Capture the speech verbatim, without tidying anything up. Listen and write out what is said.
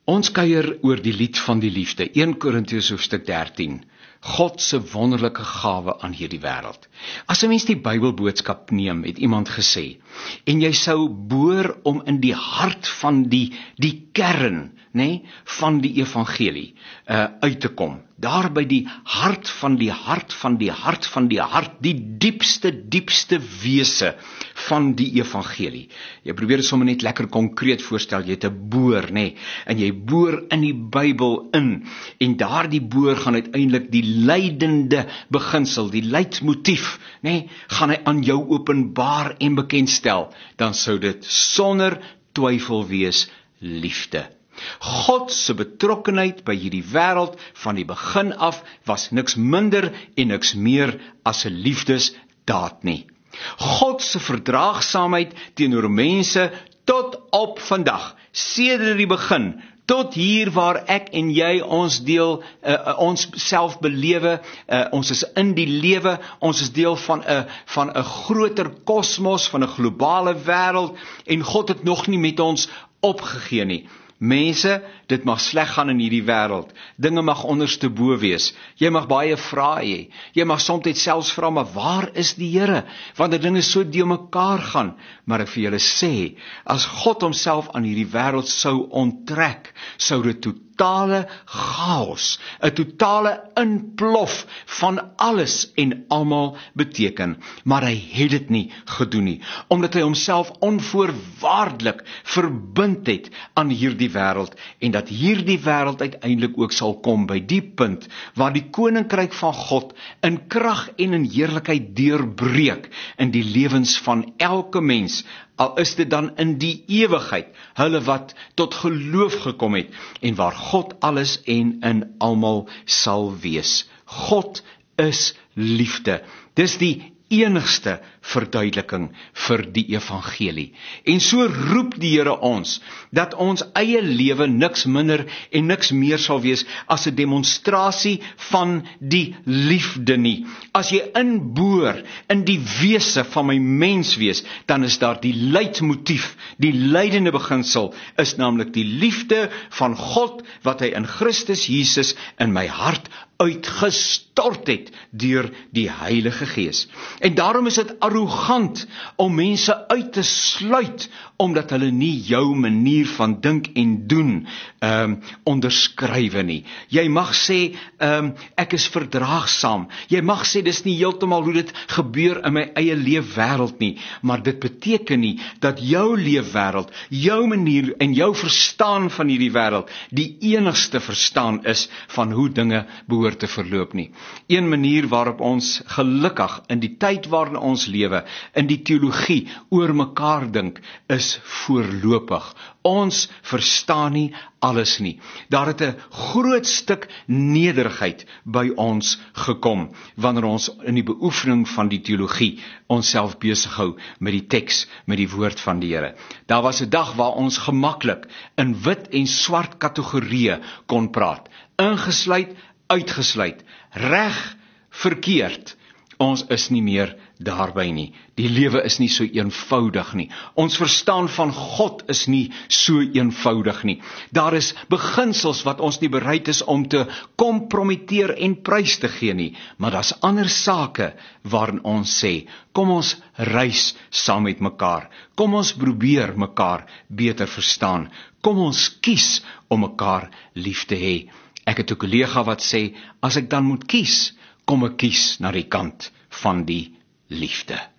Ons kuier oor die lied van die liefde, Eerste Korintiërs hoofstuk dertien. God se wonderlike gawe aan hierdie wêreld. As 'n mens die Bybelboodskap neem, het iemand gesê, en jy sou boor om in die hart van die die kern, nê, nee, van die evangelie uh, uit te kom. Daar by die hart van die hart van die hart van die hart, die diepste, diepste wese van die evangelie. Jy probeer dit sommer net lekker konkreet voorstel, jy het 'n boor, nê, nee, en jy boor in die Bybel in, en daardie boor gaan uiteindelik die leidende beginsel, die leidmotief, nê, nee, gaan hy aan jou openbaar en bekendstel, dan sou dit sonder twyfel wees liefde. God se betrokkenheid by hierdie wêreld van die begin af was niks minder en niks meer as 'n liefdesdaad nie. God se verdraagsaamheid teenoor mense tot op vandag, sedert die begin, tot hier waar ek en jy ons deel, uh, ons self belewe, uh, ons is in die lewe, ons is deel van 'n van 'n groter kosmos, van 'n globale wêreld, en God het nog nie met ons opgegee nie. Mense, dit mag sleg gaan in hierdie wêreld. Dinge mag onderste bo wees. Jy mag baie vrae hê. Jy mag soms selfs vra, maar waar is die Here? Wanneer dinge so deur mekaar gaan. Maar ek vir julle sê, as God homself aan hierdie wêreld sou onttrek, sou dit totale chaos, 'n totale inplof van alles en almal beteken. Maar hy het dit nie gedoen nie, omdat hy homself onvoorwaardelik verbind het aan hierdie wêreld, en dat hierdie wêreld uiteindelik ook sal kom by die punt waar die koninkryk van God in krag en in heerlikheid deurbreek in die lewens van elke mens, al is dit dan in die ewigheid, hulle wat tot geloof gekom het, en waar God alles en in almal sal wees. God is liefde. Dis die enigste verduideliking vir die evangelie. En so roep die Here ons, dat ons eie lewe niks minder en niks meer sal wees as 'n demonstrasie van die liefde nie. As jy inboor in die wese van my menswees, dan is daar die leidmotief, die leidende beginsel, is naamlik die liefde van God, wat hy in Christus Jesus in my hart uitgestort het deur die Heilige Gees. En daarom is dit arrogant om mense uit te sluit, omdat hulle nie jou manier van dink en doen um, onderskrywe nie. Jy mag sê, um, ek is verdraagsaam. Jy mag sê, dis nie heeltemal hoe dit gebeur in my eie leefwêreld nie, maar dit beteken nie dat jou leefwêreld, jou manier en jou verstaan van hierdie wêreld die enigste verstaan is van hoe dinge behoort te verloop nie. Een manier waarop ons gelukkig in die tyd waarin ons lewe, in die teologie oor mekaar dink, is voorlopig. Ons verstaan nie alles nie. Daar het 'n groot stuk nederigheid by ons gekom, wanneer ons in die beoefening van die teologie onsself besig hou met die teks, met die woord van die Here. Daar was 'n dag waar ons gemaklik in wit en swart kategorieë kon praat. Ingesluit, uitgesluit, reg, verkeerd. Ons is nie meer daarby nie. Die lewe is nie so eenvoudig nie. Ons verstaan van God is nie so eenvoudig nie. Daar is beginsels wat ons nie bereid is om te kompromiteer en prys te gee nie. Maar daar's ander sake waarin ons sê, kom ons reis saam met mekaar. Kom ons probeer mekaar beter verstaan. Kom ons kies om mekaar lief te hê. Ek het 'n kollega wat sê, as ek dan moet kies, kom ek kies na die kant van die liefde.